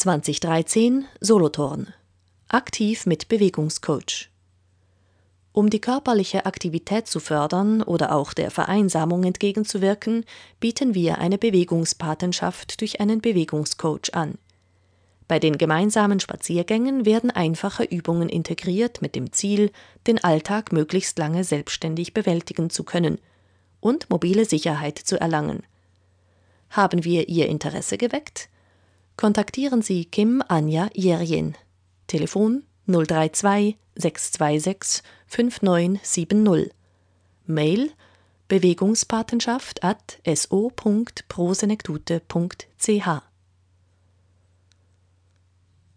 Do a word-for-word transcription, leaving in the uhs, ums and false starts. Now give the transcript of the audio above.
zweitausenddreizehn Solothurn. Aktiv mit Bewegungscoach. Um die körperliche Aktivität zu fördern oder auch der Vereinsamung entgegenzuwirken, bieten wir eine Bewegungspatenschaft durch einen Bewegungscoach an. Bei den gemeinsamen Spaziergängen werden einfache Übungen integriert mit dem Ziel, den Alltag möglichst lange selbstständig bewältigen zu können und mobile Sicherheit zu erlangen. Haben wir Ihr Interesse geweckt? Kontaktieren Sie Kim Anja Jerjen. Telefon null drei zwei sechs zwei sechs fünf neun sieben null. Mail bewegungspatenschaft at so punkt prosenektute punkt ch.